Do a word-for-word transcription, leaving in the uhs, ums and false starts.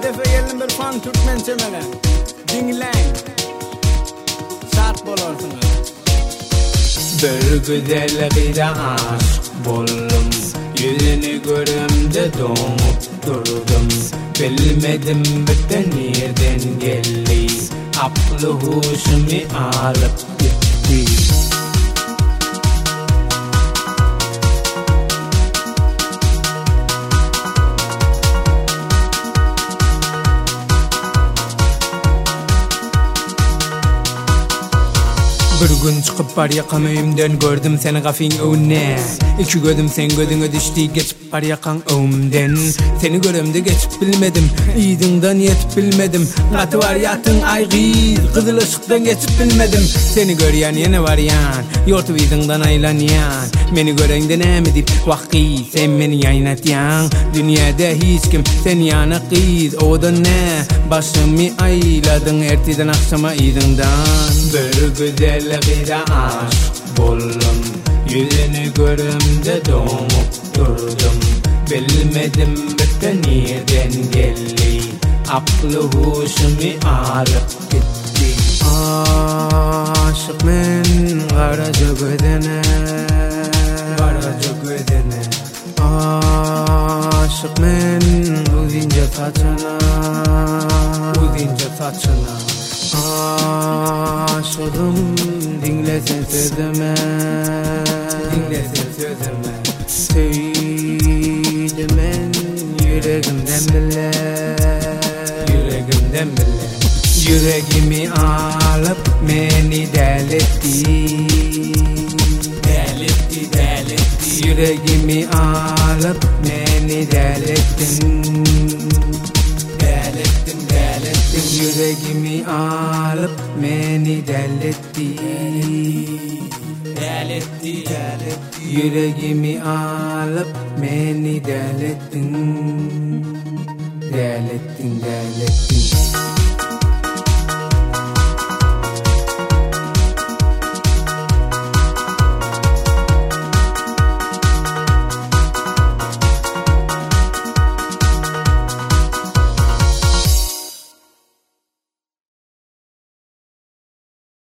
defa geldim bir fan Türkmençe mele. Dinleyin. Saat bolarsınız. Bir güzel bir aşk buldum, yüzünü görümde donup durdum. Bilmedim bütün nereden geldi, aklı huşumu alıp gitti. Bir gün çıkıp bar yakan öyümden gördüm seni gafin önüne. İki gözüm sen gözüne düştü geçip bar yakan öyümden. Seni görümde geçip bilmedim, iyidindan yetip bilmedim. Katı var yatın aygır, kızıl ışıktan geçip bilmedim. Seni göryan yine var yan, yortu iyidindan aylanyan. Beni görende ne mi deyip vakit sen beni yaynatyan. Dünyada hiç kim sen yana kız, o da ne? Başımı ayladın erteden akşama iyidindan. Bir güzel bir aşk buldum, yüzünü görümde donup durdum. Bilmedim bütün nereden geldi, aklı huşumu alıp gitti. Aşık men karaca gözene, Karaca gözene. Aşık men uzunca saçına, Uzunca saçına. Aşığım dinlesen sözüme, Dinlesin sözüme. Söylemen yüreğimden bile, Yüreğimden bile. yüreğimi alıp beni deletti, Deletti, deletti. yüreğimi alıp beni delettin, Delettin, delettin. yüreğimi alıp beni deletti, Deletti, deletti. yüreğimi alıp beni delettin, delettin, delettin.